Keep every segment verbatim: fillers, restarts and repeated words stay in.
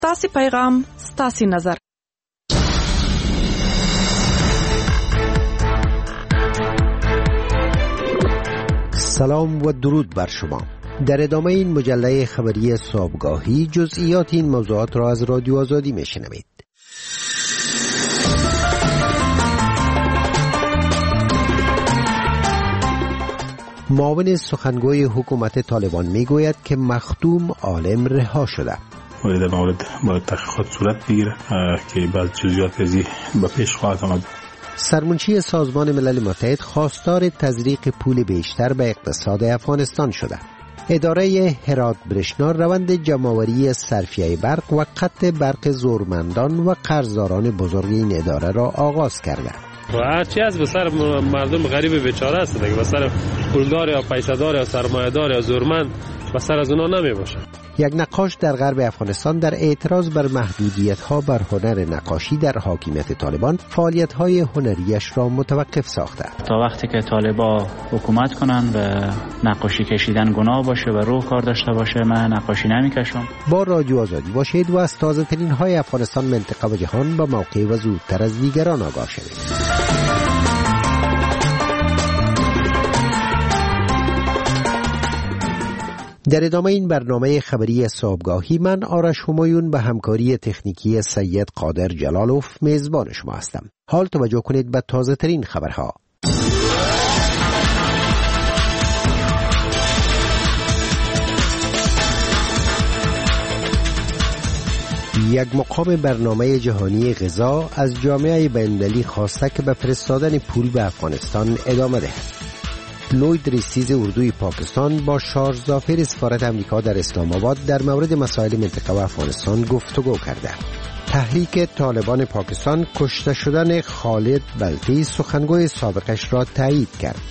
ستاسي پیغام، ستاسي نظر. سلام و درود بر شما. در ادامه این مجله خبری صبحگاهی جزئیات این موضوعات را از رادیو آزادی میشنوید. معاون سخنگوی حکومت طالبان میگوید که مخدوم عالم رها شده. ولی در مورد باید تحقیقات صورت بگیره که بعض جزئیات ازی به پیش خواهد آمد. سرمنشی سازمان ملل متحد خواستار تزریق پول بیشتر به اقتصاد افغانستان شده. اداره هرات برشنا روند جمع‌آوری صرفیه برق و قطع برق زورمندان و قرضداران بزرگ این اداره را آغاز کرده. و هر چی از به سر مردم غریب بیچاره است دیگه، به سر پولدار یا پیسه‌دار یا سرمایه‌دار یا زورمند به سر از اونا نمی باشه. یک نقاش در غرب افغانستان در اعتراض بر محدودیت‌ها بر هنر نقاشی در حاکمیت طالبان فعالیت‌های هنریش را متوقف ساخته. تا وقتی که طالبان حکومت کنن و نقاشی کشیدن گناه باشه و روح کار داشته باشه، من نقاشی نمی‌کشم. با رادیو آزادی باشید و از تازه‌ترین های افغانستان، منطقه و جهان با موقع و زودتر از دیگران آگاه شوید. در ادامه این برنامه خبری صبحگاهی من آرش همایون به همکاری تکنیکی سید قادر جلالوف میزبان شما هستم. حال توجه کنید به تازه ترین خبرها. یک مقام برنامه جهانی غذا از جامعه بین‌المللی خواسته که به فرستادن پول به افغانستان ادامه دهد. لوید ریسیز اردوی پاکستان با شارژ ظافر سفارت امریکا در اسلام آباد در مورد مسائل منطقه و افغانستان گفتگو کرده. تحریک طالبان پاکستان کشته شدن خالد بلتی سخنگوی سابقش را تایید کرد.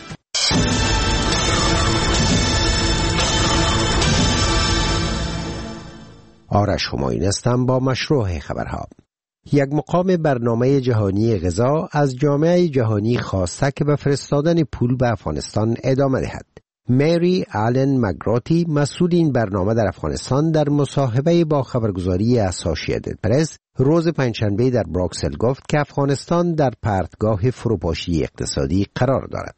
آرش همایون هستم با مشروع خبرها. یک مقام برنامه جهانی غذا از جامعه جهانی خواسته که به فرستادن پول به افغانستان ادامه دهد. مری آلن مگراتی مسئول این برنامه در افغانستان در مصاحبه با خبرگزاری اسوسییتد پرس روز پنجشنبه در بروکسل گفت که افغانستان در پرتگاه فروپاشی اقتصادی قرار دارد.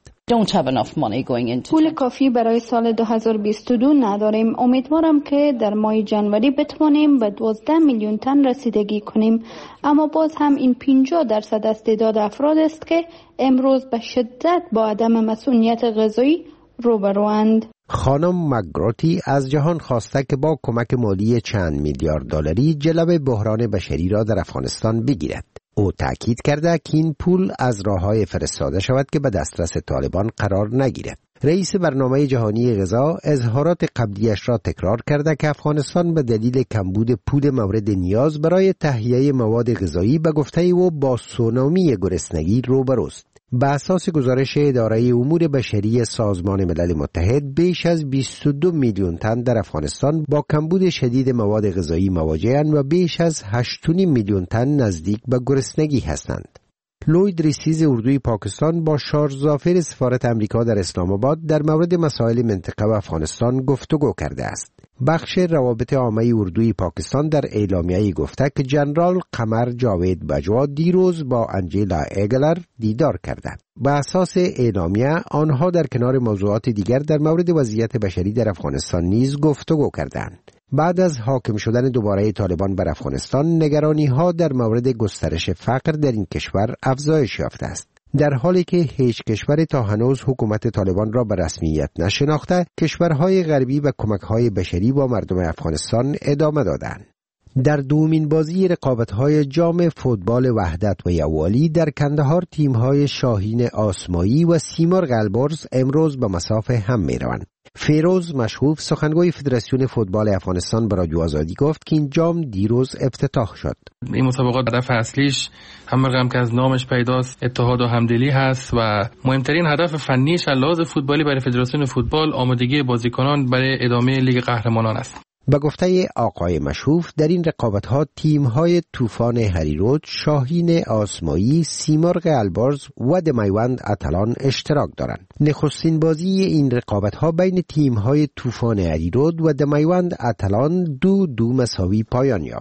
پول کافی برای سال دو هزار و بیست و دو نداریم. امیدوارم که در ماه جنوری بتوانیم به دوازده میلیون تن رسیدگی کنیم، اما باز هم این پنجاه درصد از تعداد افراد است که امروز به شدت با عدم مسئولیت غذایی روبروند. خانم مگراتی از جهان خواسته که با کمک مالی چند میلیارد دلاری جلوه بحران بشری را در افغانستان بگیرد. او تأکید کرده که این پول از راه‌های فرستاده شود که به دسترس طالبان قرار نگیرد. رئیس برنامه جهانی غذا اظهارات قبلیش را تکرار کرده که افغانستان به دلیل کمبود پول مورد نیاز برای تهیه مواد غذایی به گفته او با سونامی گرسنگی روبروست. به اساس گزارش اداره امور بشری سازمان ملل متحد بیش از بیست و دو میلیون تن در افغانستان با کمبود شدید مواد غذایی مواجه‌اند و بیش از هشت و نیم میلیون تن نزدیک به گرسنگی هستند. لوید ریسیز اردوی پاکستان با شارژ ظافر سفارت امریکا در اسلام آباد در مورد مسائل منطقه و افغانستان گفتگو کرده است. بخش روابط عامه اردوی پاکستان در اعلامیه‌ای گفته که جنرال قمر جاوید بجوا دیروز با انجیلا ایگلر دیدار کردند. به اساس اعلامیه آنها در کنار موضوعات دیگر در مورد وضعیت بشری در افغانستان نیز گفتگو کردند. بعد از حاکم شدن دوباره طالبان بر افغانستان، نگرانی‌ها در مورد گسترش فقر در این کشور افزایش یافته است. در حالی که هیچ کشور تا هنوز حکومت طالبان را به رسمیت نشناخته، کشورهای غربی و کمک‌های بشری با مردم افغانستان ادامه دادند. در دومین بازی رقابت‌های جام فوتبال وحدت و یووالی در کندهار تیم‌های شاهین آسمایی و سیمرغ البرز امروز به مسافه هم می‌روند. فیروز مشهوف سخنگوی فدراسیون فوتبال افغانستان به رادیو آزادی گفت که این جام دیروز افتتاح شد. این مسابقات هدف اصلیش همراه هم که از نامش پیداست اتحاد و همدلی هست و مهمترین هدف فنیش از لحاظ فوتبالی برای فدراسیون فوتبال آمادگی بازیکنان برای ادامه لیگ قهرمانان است. به گفته آقای مشروف در این رقابت‌ها تیم‌های طوفان هریرود، شاهین آسمایی، سیمرغ البرز و دمیوند اتلان اشتراک دارند. نخستین بازی این رقابت‌ها بین تیم‌های طوفان هریرود و دمیوند اتلان دو دو مساوی پایان یافت.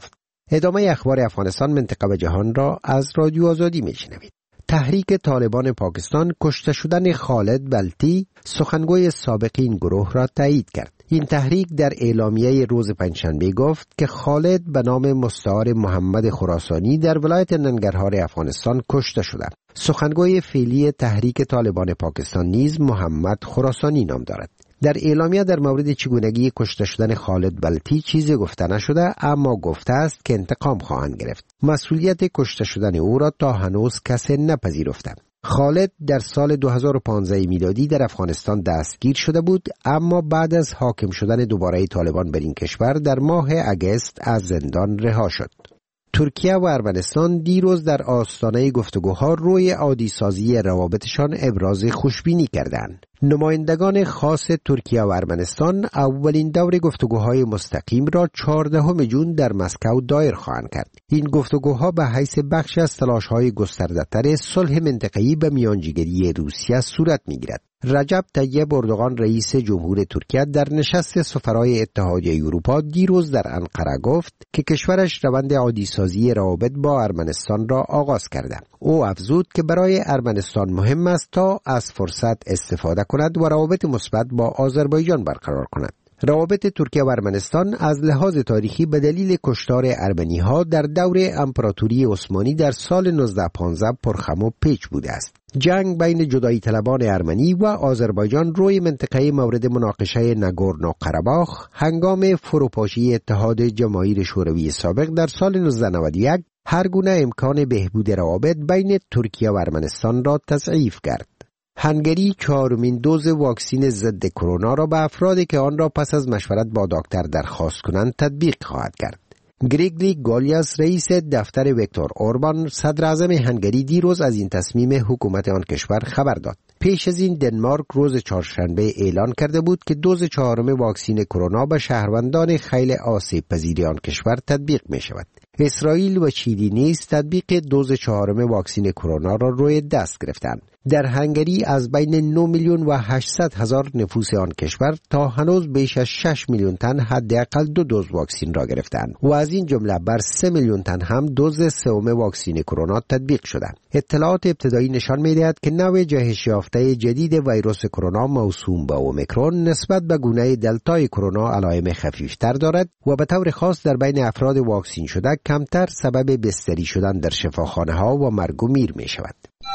ادامه اخبار افغانستان، منطقه و جهان را از رادیو آزادی میشنوید. تحریک طالبان پاکستان کشته شدن خالد بلتی، سخنگوی سابق این گروه، را تایید کرد. این تحریک در اعلامیه روز پنجشنبه گفت که خالد به نام مستعار محمد خراسانی در ولایت ننگرهار افغانستان کشته شده. سخنگوی فعلی تحریک طالبان پاکستان نیز محمد خراسانی نام دارد. در اعلامیه در مورد چگونگی کشته شدن خالد بلتی چیزی گفته نشده، اما گفته است که انتقام خواهند گرفت. مسئولیت کشته شدن او را تا هنوز کسی نپذیرفته. خالد در سال دو هزار و پانزده میلادی در افغانستان دستگیر شده بود، اما بعد از حاکم شدن دوباره طالبان بر این کشور در ماه اگست از زندان رها شد. ترکیه و ارمنستان دیروز در آستانه گفتگوها روی عادی سازی روابطشان ابراز خوشبینی کردند. نمایندگان خاص ترکیه و ارمنستان اولین دور گفتگوهای مستقیم را چهاردهم ژوئن در مسکو دایر خواهند کرد. این گفتگوها به حیث بخش از تلاش‌های گسترده‌تر صلح منطقه‌ای به میانجیگری روسیه صورت می‌گیرد. رجب طیب اردوغان رئیس جمهور ترکیه در نشست سفرای اتحادیه اروپا دیروز در انقره گفت که کشورش روند عادی سازی روابط با ارمنستان را آغاز کرده. او افزود که برای ارمنستان مهم است تا از فرصت استفاده کند و روابط مثبت با آذربایجان برقرار کند. روابط ترکیه و ارمنستان از لحاظ تاریخی به دلیل کشتار ارمنی‌ها در دور امپراتوری عثمانی در سال نوزده پانزده پرخم و پیچ بوده است. جنگ بین جدایی طلبان ارمنی و آذربایجان روی منطقه مورد مناقشه ناگورنو قره‌باخ هنگام فروپاشی اتحاد جماهیر شوروی سابق در سال نوزده نود و یک هر گونه امکان بهبود روابط بین ترکیه و ارمنستان را تضعیف کرد. هنگری چهارمین دوز واکسین ضد کرونا را به افرادی که آن را پس از مشورت با دکتر درخواست کنند تطبیق خواهد کرد. گریگلی گالیاس رئیس دفتر ویکتور اوربان صدر اعظم هنگری دیروز از این تصمیم حکومت آن کشور خبر داد. پیش از این دنمارک روز چهارشنبه اعلان کرده بود که دوز چهارم واکسین کرونا به شهروندان خیلی آسیب پذیر آن کشور تطبیق می شود. اسرائیل و چیلی نیز تطبیق دوز چهارم واکسین کرونا را روی دست گرفتند. در هنگری از بین نه میلیون و هشتصد هزار نفوس آن کشور تا هنوز بیش از شش میلیون تن حداقل دو دوز واکسین را گرفتند و از این جمله بر سه میلیون تن هم دوز سوم واکسین کرونا تطبیق شده. اطلاعات ابتدایی نشان می‌دهد که نوع جهش یافته جدید ویروس کرونا موسوم به اومیکرون نسبت به گونه دلتای کرونا علائم خفیفتر دارد و به طور خاص در بین افراد واکسین شده کمتر سبب بستری شدن در شفاخانه‌ها و مرگ و میر می‌شود.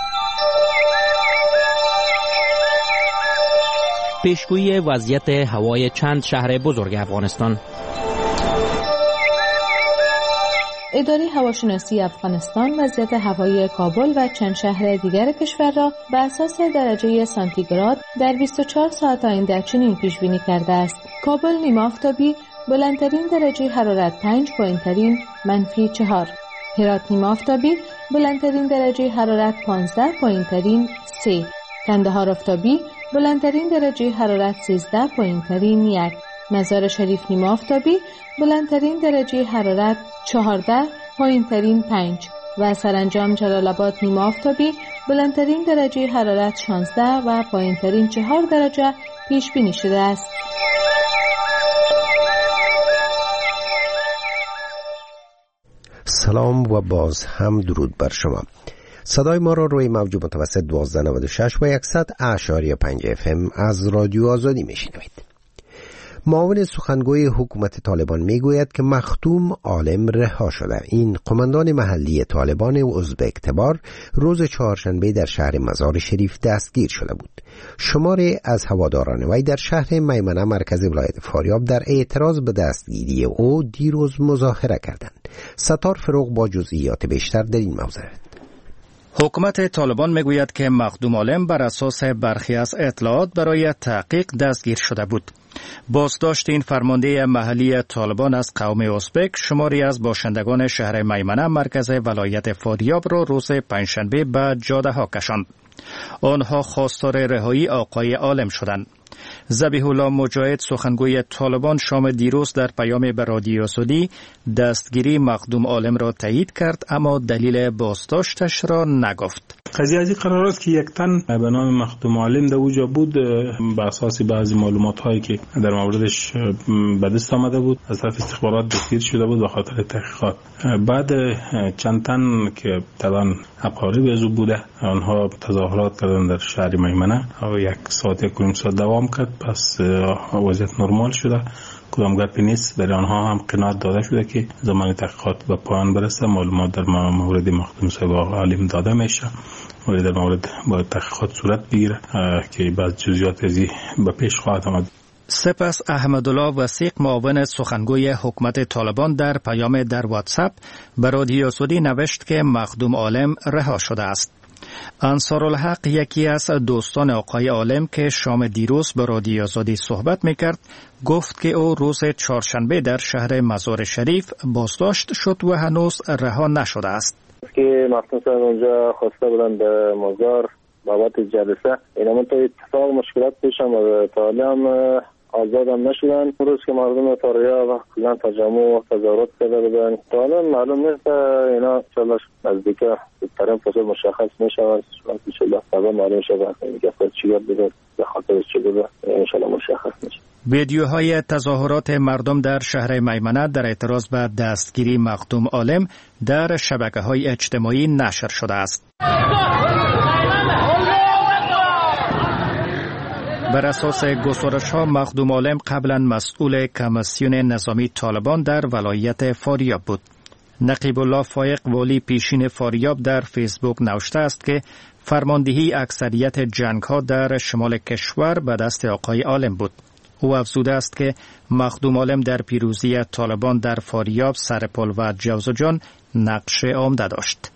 پیشگویی وضعیت هوای چند شهر بزرگ افغانستان. اداره هواشناسی افغانستان وضعیت هوایی کابل و چند شهر دیگر کشور را به اساس درجه سانتیگراد در بیست و چهار ساعت آینده چنین پیش بینی کرده است: کابل نیمه آفتابی، بلندترین درجه حرارت پنج، پایینترین منفی چهار. هرات نیمه آفتابی، بلندترین درجه حرارت پانزده، پایینترین سه. کندهار آفتابی، بلندترین درجه حرارت سیزده، پایینترین یک. مزار شریف نیمه آفتابی، بلندترین درجه حرارت چهارده، پایینترین پنج. و سرانجام جلال آباد نیمه آفتابی، بلندترین درجه حرارت شانزده و پایینترین چهار درجه پیش بینی شده است. سلام و باز هم درود بر شما. صدای ما را روی موج متوسط دوازده نود و شش و صد اعشاری پنج اف ام از رادیو آزادی میشنوید. معاون سخنگوی حکومت طالبان میگوید که مختوم عالم رها شده. این قماندان محلی طالبان ازبک تبار روز چهارشنبه در شهر مزار شریف دستگیر شده بود. شماری از هواداران وی در شهر میمنه مرکز ولایت فاریاب در اعتراض به دستگیری او دیروز مظاهره کردند. ستار فروغ با جزئیات بیشتر در این موضوع. حکومت طالبان میگوید که مخدوم عالم بر اساس برخی از اطلاعات برای تحقیق دستگیر شده بود. بازداشت این فرمانده محلی طالبان از قوم ازبک شماری از باشندگان شهر میمنه مرکز ولایت فاریاب را روز پنجشنبه به جاده ها کشاند. آنها خواستار رهایی آقای عالم شدند. ذبیح الله مجاهد سخنگوی طالبان شام دیروز در پیام به رادیو سعودی دستگیری مخدوم عالم را تایید کرد، اما دلیل بازداشتش را نگفت. قضیه از این قرار است که یک تن به نام مخدوم عالم در اوجا بود. به اساس بعضی معلومات هایی که در موردش به دست آمده بود از طرف استخبارات دستگیر شده بود به خاطر تحقیقات. بعد چند تن که طبعا اقارب از او بوده آنها تظاهرات کردن در شهر میمنه و یک ساعت یک نیم ساعت دوام کرد. پس وضعیت نرمال شده، کدام گپی نیست. در آنها هم قناعت داده شده که زمان تحقیقات به پایان برسه. معلومات در مورد مخدوم صاحب عالم داده میشه و در مورد با تحقیقات صورت بگیره که بعض جزئیات ازی به پیش خواهد آمد. سپس احمدالله وثیق معاون سخنگوی حکومت طالبان در پیام در واتساپ به رادیو سعودی نوشت که مخدوم عالم رها شده است. انصارالحق یکی از دوستان آقای عالم که شام دیروز به رادیو سعودی صحبت میکرد گفت که او روز چهارشنبه در شهر مزار شریف بازداشت شد و هنوز رها نشده است. که مخدوم صاحب اونجا خواسته بودن به مزار بابت جلسه، اینا من تا اتفاق مشکلات پیش آمد تا حالا هم آزاد هم نشدن. روز که مردم تاریا و کلان تجمع و تظاهرات کرده بودن تا حالا معلوم نیست اینا انشاءالله نزدیکه ترین فصل مشخص میشود. انشاءالله فردا معلوم شود که اصلا چی یاد بده به خاطر چی بده انشاءالله مشخص میشه. ویدیوهای تظاهرات مردم در شهر میمنه در اعتراض به دستگیری مخدوم عالم در شبکه‌های اجتماعی نشر شده است. بر اساس گزارش‌ها مخدوم عالم قبلا مسئول کمیسیون نظامی طالبان در ولایت فاریاب بود. نقیب الله فایق والی پیشین فاریاب در فیسبوک نوشته است که فرماندهی اکثریت جنگ‌ها در شمال کشور به دست آقای عالم بود. او افزوده است که مخدوم عالم در پیروزی طالبان در فاریاب، سرپل و جوزجان نقش عمده داشت.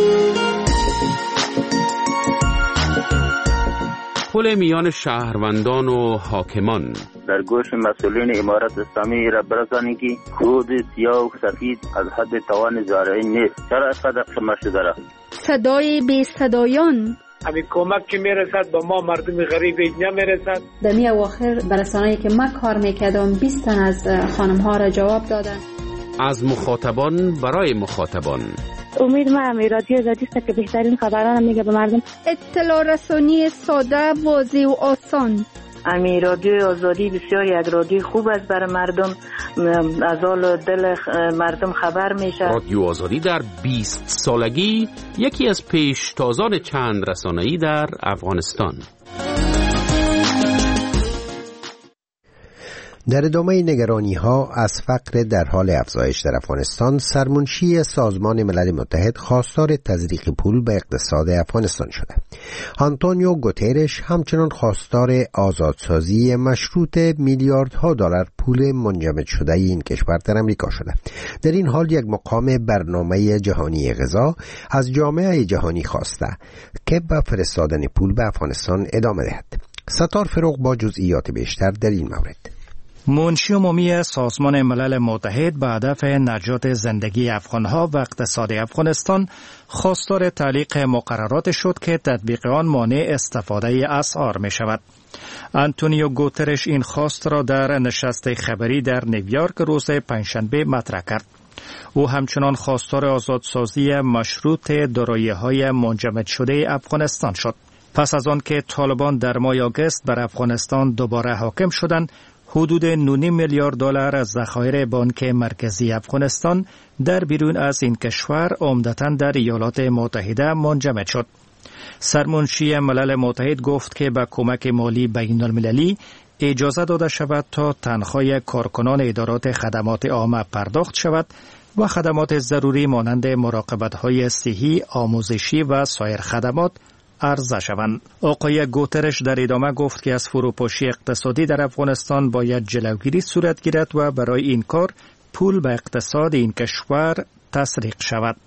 پل میان شهروندان و حاکمان در گوش مسئولین امارت اسلامی را برسانی که خود سیاه و سفید از حد توان زارعین نیست. چرا اسقدر شما شده را؟ صدای بی صدایان همین کمک که میرسد با ما مردم غریب اینجا میرسد. در می اواخر برسانه‌ای که من کار میکردم بیست تن از خانم ها را جواب دادن. از مخاطبان برای مخاطبان. امید من رادیو آزادی است که بهترین خبران میگه به مردم. اطلاع رسانی ساده، واضح و آسان. امی رادیو آزادی بسیار یک رادیو خوب است برای مردم، از حال دل مردم خبر میشه. رادیو آزادی در بیست سالگی یکی از پیشتازان چند رسانه‌ای در افغانستان. در ادامه نگرانی ها از فقر در حال افزایش در افغانستان، سرمنشی سازمان ملل متحد خواستار تزریق پول به اقتصاد افغانستان شده. آنتونیو گوترش همچنان خواستار آزادسازی مشروط میلیاردها دلار پول منجمد شده این کشور در امریکا شده. در این حال یک مقام برنامه جهانی غذا از جامعه جهانی خواسته که به فرستادن پول به افغانستان ادامه دهد. ستار فروغ با جزئیات بیشتر در این مورد. منشی عمومی سازمان ملل متحد به هدف نجات زندگی افغانها و اقتصاد افغانستان خواستار تعلیق مقررات شد که تطبیق آن مانع استفاده اسعار می شود. آنتونیو گوترش این خواست را در نشست خبری در نیویورک روز پنجشنبه مطرح کرد. او همچنان خواستار آزادسازی مشروط دارایی‌های منجمد شده افغانستان شد. پس از آن که طالبان در ماه آگوست بر افغانستان دوباره حاکم شدند، حدود نه میلیارد دلار از ذخایر بانک مرکزی افغانستان در بیرون از این کشور عمدتاً در ایالات متحده منجمد شد. سرمنشی ملل متحد گفت که با کمک مالی بین المللی اجازه داده شود تا تنخواه کارکنان ادارات خدمات عامه پرداخت شود و خدمات ضروری مانند مراقبت‌های صحی، آموزشی و سایر خدمات عرضه شوند. آقای گوترش در ادامه گفت که از فروپاشی اقتصادی در افغانستان باید جلوگیری صورت گیرد و برای این کار پول به اقتصاد این کشور تسریق شود.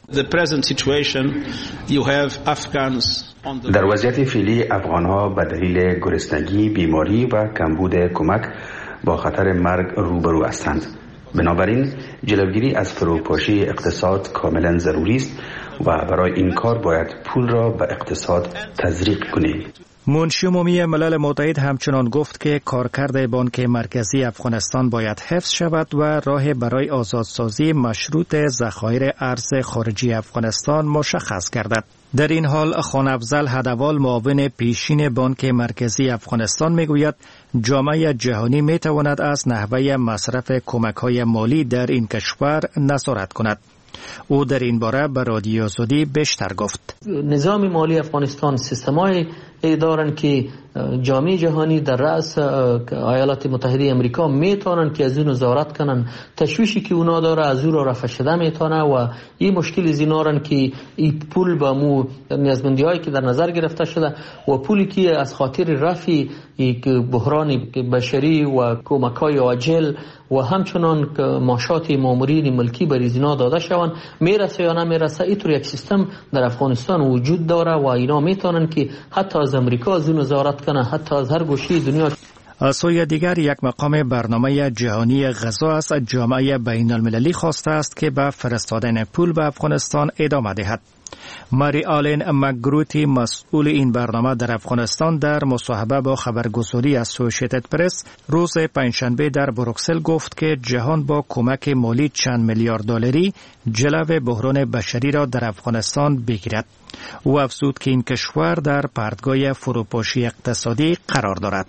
در وضعیت فعلی افغانها به دلیل گرسنگی، بیماری و کمبود کمک با خطر مرگ روبرو هستند. بنابراین جلوگیری از فروپاشی اقتصاد کاملا ضروری است و برای این کار باید پول را به اقتصاد تزریق کنیم. منشی عمومی ملل متحد همچنان گفت که کارکرد بانک مرکزی افغانستان باید حفظ شود و راه برای آزادسازی مشروط ذخایر ارز خارجی افغانستان مشخص گردد. در این حال خان افضل هدوال معاون پیشین بانک مرکزی افغانستان میگوید جامعه جهانی میتواند از نحوه مصرف کمک‌های مالی در این کشور نظارت کند. او در این باره به رادیو آزادی بیشتر گفت. نظام مالی افغانستان سیستمای دارن که جامعه جهانی در رأس ایالات متحده امریکا میتونن که از اون نظارت کنن. تشویشی که اونا داره از او را رفع شده میتونه و این مشکل از اینارن که این پول با مو نیازمندی هایی که در نظر گرفته شده و پولی که از خاطر رفع بحران بشری و کمک های عاجل و همچنان معاشات مامورین ملکی بر اینا داده شوند میرسه یا نمیرسه. اینطور یک سیستم در افغانستان وجود داره و اینا میتونن که حتی از امریکا از اون نظارت کنه، حتی از هر گوشه دنیا. از سوی دیگر یک مقام برنامه جهانی غذا از جامعه بین المللی خواسته است که به فرستادن پول به افغانستان ادامه دهد. ماری آلن مگروتی مسئول این برنامه در افغانستان در مصاحبه با خبرگزاری اسوسییتد پرس روز پنجشنبه در بروکسل گفت که جهان با کمک مالی چند میلیارد دلاری جلو بحران بشری را در افغانستان بگیرد. او افزود که این کشور در پرتگاه فروپاشی اقتصادی قرار دارد.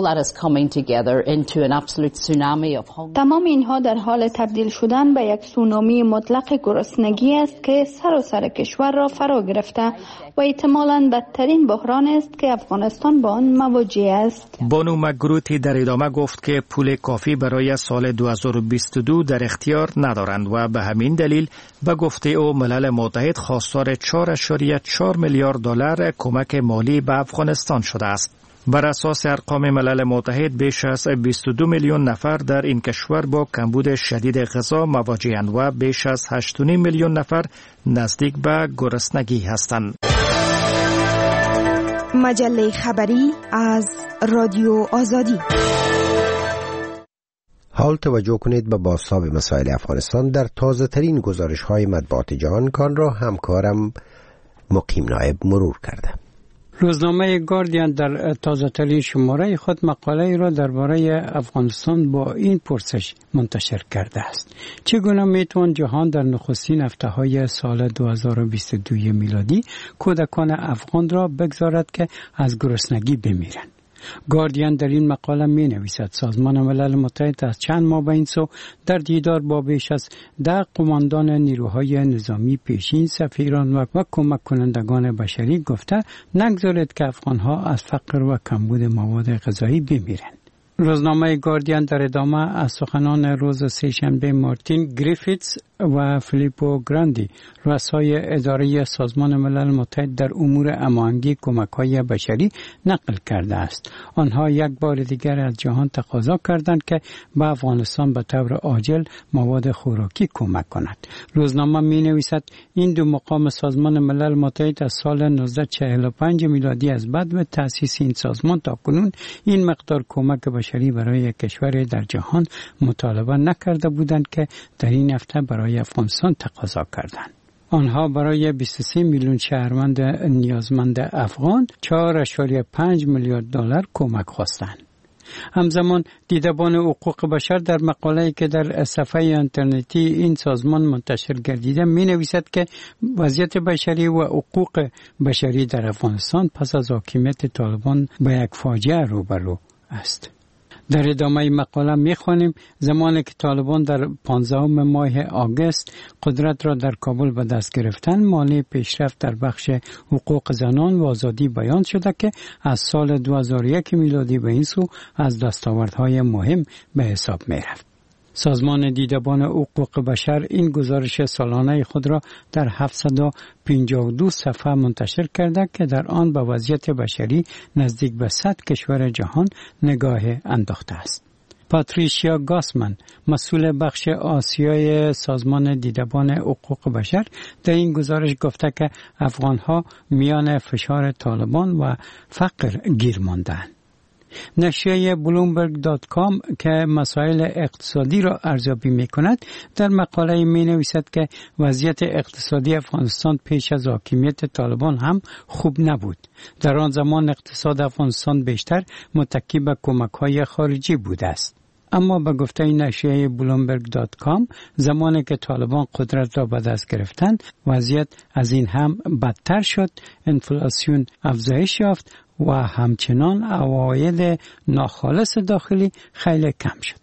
تمام اینها در حال تبدیل شدن به یک سونامی مطلق گرسنگی است که سراسر کشور را فرا گرفته و احتمالاً بدترین بحران است که افغانستان با آن مواجه است. بانو مگروتی در ادامه گفت که پول کافی برای سال دو هزار و بیست و دو در اختیار ندارند و به همین دلیل به گفته او ملل متحد خواستار چهار اشاریه چهار میلیارد دلار کمک مالی به افغانستان شده است. بر اساس ارقام ملل متحد بیش از بیست و دو میلیون نفر در این کشور با کمبود شدید غذا مواجه‌اند و بیش از هشت و نیم میلیون نفر نزدیک به گرسنگی هستند. مجله خبری از رادیو آزادی. حال توجه کنید به بازتاب مسائل افغانستان در تازه ترین گزارش های مطبوعات جهان کان را همکارم مقیم نایب مرور کرده. روزنامه گاردین در تازه ترین شماره خود مقاله را درباره افغانستان با این پرسش منتشر کرده است: چگونه میتوان جهان در نخستین هفته های سال دو هزار و بیست و دو میلادی کودکان افغان را بگذارد که از گرسنگی بمیرند؟ گاردین در این مقاله می نویسد سازمان ملل متحد از چند ماه به این سو در دیدار با بیش از ده قماندان نیروهای نظامی پیشین، سفیران و, و کمک کنندگان بشری گفته نگذارید که افغانها از فقر و کمبود مواد غذایی بمیرند. روزنامه گاردین در ادامه از سخنان روز سه‌شنبه مارتین گریفیتس و فیلیپو گراندی، رؤسای اداره سازمان ملل متحد در امور هماهنگی کمک‌های بشری، نقل کرده است. آنها یک بار دیگر از جهان تقاضا کردند که به افغانستان به طور عاجل مواد خوراکی کمک کند. روزنامه می‌نویسد این دو مقام سازمان ملل متحد از سال نوزده چهل و پنج میلادی از بعد تأسیس این سازمان تا کنون این مقدار کمک بشری برای کشور در جهان مطالبه نکرده بودند که در این هفته برای افغانستان تقاضا کردند. آنها برای بیست و سه میلیون شهروند نیازمند افغان چهار اشاریه پنج میلیارد دلار کمک خواستند. همزمان دیدبان حقوق بشر در مقاله‌ای که در صفحه اینترنتی این سازمان منتشر گردیده می نویسد که وضعیت بشری و حقوق بشری در افغانستان پس از حاکمیت طالبان به یک فاجعه روبرو است. در ادامه مقاله می‌خوانیم زمانی که طالبان در پانزدهم ماه آگوست قدرت را در کابل به دست گرفتن، مانع پیشرفت در بخش حقوق زنان و آزادی بیان شده که از سال دو هزار و یک میلادی به این سو از دستاوردهای مهم به حساب می‌رفت. سازمان دیدبان حقوق بشر این گزارش سالانه خود را در هفتصد و پنجاه و دو صفحه منتشر کرده که در آن به وضعیت بشری نزدیک به صد کشور جهان نگاه انداخته است. پاتریشیا گاسمن، مسئول بخش آسیای سازمان دیدبان حقوق بشر، در این گزارش گفته که افغانها میان فشار طالبان و فقر گیر ماندند. نشریه بلومبرگ دات کام که مسائل اقتصادی را ارزیابی می کند در مقاله می نویسد که وضعیت اقتصادی افغانستان پیش از حاکمیت طالبان هم خوب نبود. در آن زمان اقتصاد افغانستان بیشتر متکی به کمک‌های خارجی بوده است. اما به گفته نشریه بلومبرگ دات کام زمانی که طالبان قدرت را به دست گرفتند وضعیت از این هم بدتر شد، انفلاسیون افزایش یافت و همچنان عواید ناخالص داخلی خیلی کم شد.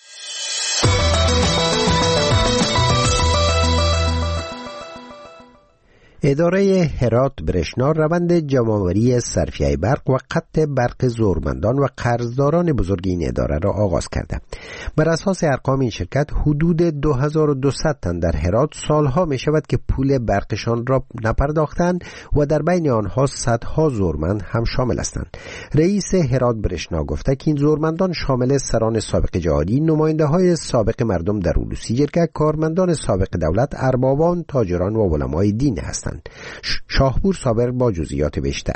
اداره هرات برشنا روند جمع‌آوری صرفیه برق و قطع برق زورمندان و قرضداران بزرگ این اداره را آغاز کرده. بر اساس ارقام این شرکت حدود دو هزار و دویست تن در هرات سالها می شود که پول برقشان را نپرداختند و در بین آنها صدها زورمند هم شامل هستند. رئیس هرات برشنا گفته که این زورمندان شامل سران سابق جهادی، نماینده های سابق مردم در اولوسی جرگه، کارمندان سابق دولت، اربابان، تاجران و علمای دین هستند. شاهپور صابر با جزئیات بیشتر.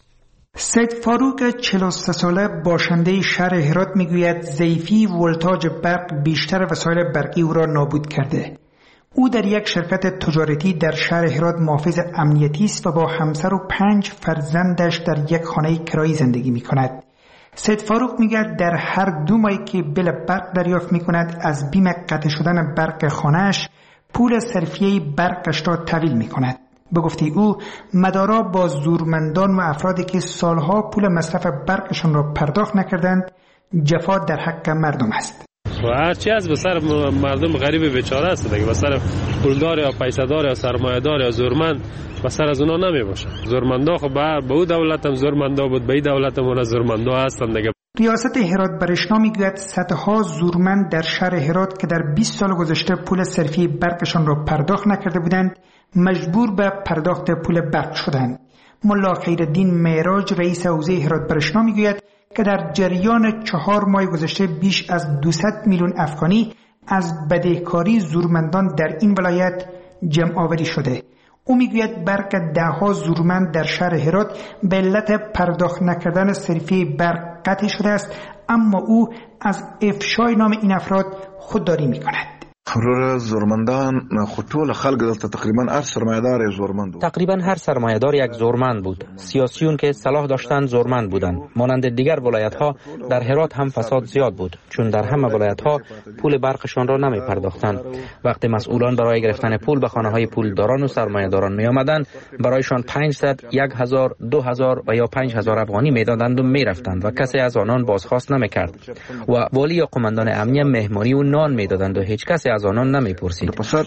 سید فاروق چهل و سه ساله باشنده شهر هرات میگوید ضعیفی ولتاژ برق بیشتر وسایل برقی او را نابود کرده. او در یک شرکت تجارتی در شهر هرات محافظ امنیتی است و با همسر و پنج فرزندش در یک خانه کرایی زندگی می کند. سید فاروق میگه در هر دو ماهی که بل برق دریافت می کند از بیم قطع شدن برق خانهش پول صرفیه برقش را تحویل می کند. به گفته او مدارا با زورمندان و افرادی که سالها پول مصرف برقشان را پرداخت نکردند جفا در حق مردم است. و هرچی از به سر مردم غریب بیچاره است دیگه، به سر پولدار یا پیسه‌دار یا سرمایه‌دار یا زورمند به سر از اونا نمی باشه. زورمندا خب به او دولت هم زورمندا بود، به این دولت هم اونا زورمندا هستند دیگه. ریاست هرات برشنا میگوید صدها زورمند در شهر هرات که در بیست سال گذشته پول صرفی برقشان را پرداخت نکرده بودند مجبور به پرداخت پول برق شدند. ملا خیرالدین معراج رئیس حوزه هرات برشنا میگوید که در جریان چهار ماه گذشته بیش از دویست میلیون افغانی از بدهکاری زورمندان در این ولایت جمع آوری شده. او میگوید برق دهها زورمند در شهر هرات به علت پرداخت نکردن صرفی برق قطع شده است، اما او از افشای نام این افراد خودداری میکند. خرور زورمندان خطول خلق دلتا تقریبا هر سرمایه‌دار زورمند بود. تقریبا هر سرمایه‌دار یک زورمند بود. سیاسیون که صلاح داشتند زورمند بودند. مانند دیگر ولایت‌ها در هرات هم فساد زیاد بود، چون در همه ولایت‌ها پول برقشان را نمی پرداختند. وقتی مسئولان برای گرفتن پول به خانه‌های پولداران و سرمایه‌داران می‌آمدند، برایشان پانصد، هزار، دو هزار و یا پنج هزار افغانی می‌دادند و می‌رفتند و کسی از آنان بازخواست نمی‌کرد. و والی یا قماندان امنیه مهمانی و نان می‌دادند و هیچ کسی از آنان نمی‌پرسید.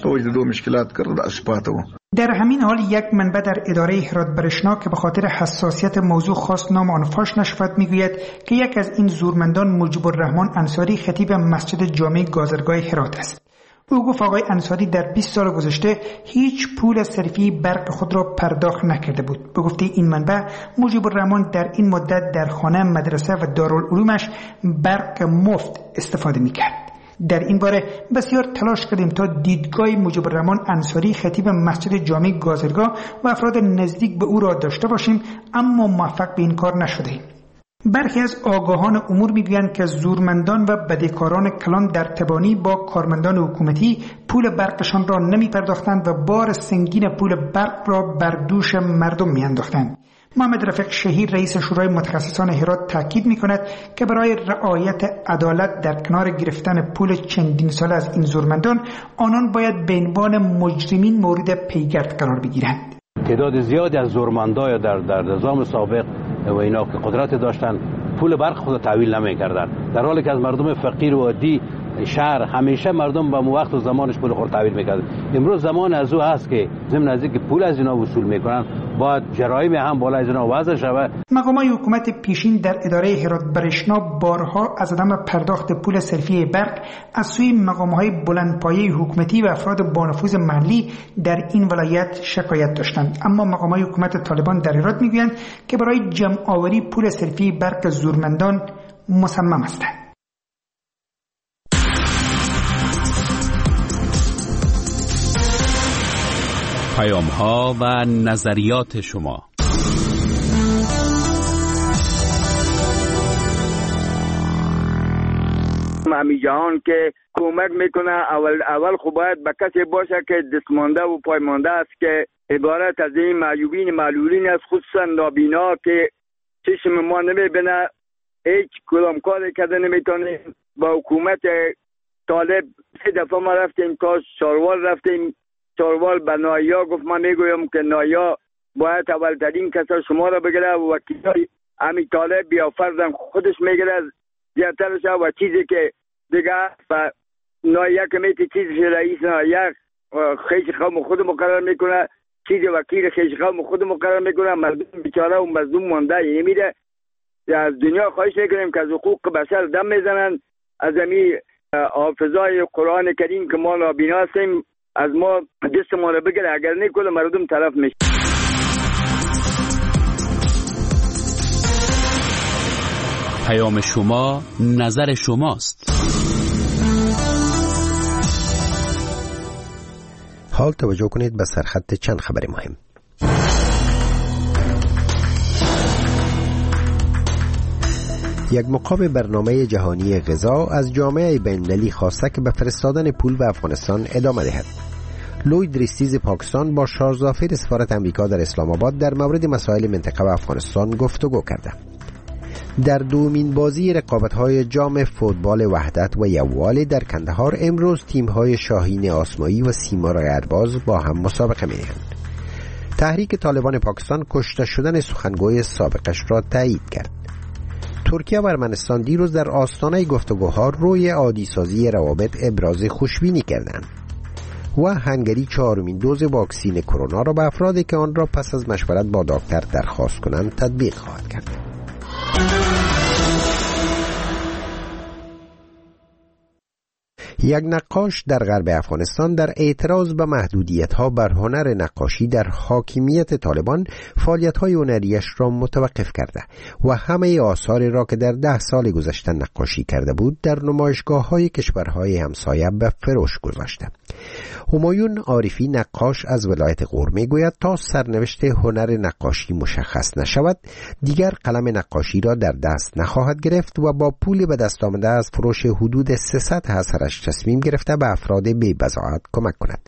در همین حال یک منبع در اداره هرات برشنا که به خاطر حساسیت موضوع خاص نام آن فاش نشود میگوید که یک از این زورمندان مجیب الرحمن انصاری خطیب مسجد جامع گازرگاه هرات است. او گفت آقای انصاری در بیست سال گذشته هیچ پول صرفی برق خود را پرداخت نکرده بود. به گفته این منبع مجیب الرحمن در این مدت در خانه، مدرسه و دارالعلومش برق مفت استفاده میکرد. در این باره بسیار تلاش کردیم تا دیدگاه مجیب الرحمن انصاری خطیب مسجد جامع گازرگاه و افراد نزدیک به او را داشته باشیم، اما موفق به این کار نشدیم. برخی از آگاهان امور میگویند که زورمندان و بدهکاران کلان در تبانی با کارمندان حکومتی پول برقشان را نمی پرداختند و بار سنگین پول برق را بر دوش مردم می انداختند. محمد رفیق شهیر رئیس شورای متخصصان هرات تاکید می کند که برای رعایت عدالت در کنار گرفتن پول چندین ساله از این زورمندان، آنان باید به عنوان مجرمین مورد پیگرد قرار بگیرند. تعداد زیادی از زورمندا در در نظام سابق و اینا که قدرت داشتن پول برق خود تحویل نمی‌کردند، در حالی که از مردم فقیر و عادی شهر همیشه مردم با وقت و زمانش پول خود تحویل می‌کرد. امروز زمان از او هست که ضمن از اینکه پول از اینا وصول می‌کنن باید جرایم هم بالا از اینا وضع شود. مقامات حکومت پیشین در اداره هرات برشنا بارها از عدم پرداخت پول صرفی برق از سوی مقامات بلندپایه حکومتی و افراد با نفوذ محلی در این ولایت شکایت داشتند، اما مقامات حکومت طالبان در هرات میگویند که برای جمع آوری پول صرفی برق زورمندان مصمم هستند. پیام‌ها و نظریات شما. امی جهان که کمک میکنه اول اول خب باید به کسی باشه که دستمانده و پایمانده است که عبارت از این معیوبین معلولین است، خصوصا نابینا که چشم ما نمیبینه، هیچ کدام کاری کرده نمیتونه. با حکومت طالب سه دفعه ما رفتیم تا چاروال رفتیم، چاروال به نایا گفت ما میگویم که نایا باید اولترین کسا شما را بگیره و وکیلای امی طالب بیا فرضاً خودش میگیره زیادترش و چیزی که دیگه و نایا که میتی چیزی رئیس نایا خیش قوم خود مقرر میکنه، چیزی وکیل خیش قوم خود مقرر میکنه، مردم بیچاره و مظلوم مانده نمیده. از دنیا خواهش میکنیم که از حقوق بشر دم میزنن، از امی حافظای قرآن کریم که ما نابینا هستیم از ما دست ما را بگیره، اگر نه کل مردم طرف میشه. پیام شما نظر شماست. حال توجه کنید به سرخط چند خبر مهم. یک مقام برنامه جهانی غذا از جامعه بین‌المللی خواسته که به فرستادن پول به افغانستان ادامه دهد. لوید ریستیز پاکستان با شارلزافیر سفارت امریکا در اسلام آباد در مورد مسائل منطقه و افغانستان گفتگو کرده. در دومین بازی رقابت‌های جام فوتبال وحدت و یووالي در کندهار امروز تیم‌های شاهین آسمایی و سیمرغ ارباز با هم مسابقه می‌کنند. تحریک طالبان پاکستان کشته شدن سخنگوی سابقش را تایید کرد. ترکیه و ارمنستان دیروز در آستانه گفتگوها روی عادی‌سازی روابط ابراز خوشبینی کردند. و هنگری چهارمین دوز واکسین کرونا را به افرادی که آن را پس از مشورت با دکتر درخواست کنند تطبیق خواهد کرد. یک نقاش در غرب افغانستان در اعتراض به محدودیت‌ها بر هنر نقاشی در حاکمیت طالبان فعالیت‌های هنریش را متوقف کرده و همه آثاری را که در ده سال گذشته نقاشی کرده بود در نمایشگاه‌های کشورهای همسایه به فروش گذاشته. همایون عارفی نقاش از ولایت غور میگوید تا سرنوشت هنر نقاشی مشخص نشود دیگر قلم نقاشی را در دست نخواهد گرفت و با پول به دست آمده از فروش حدود سیصد اثرش تصمیم گرفته به افراد بی بضاعت کمک کند.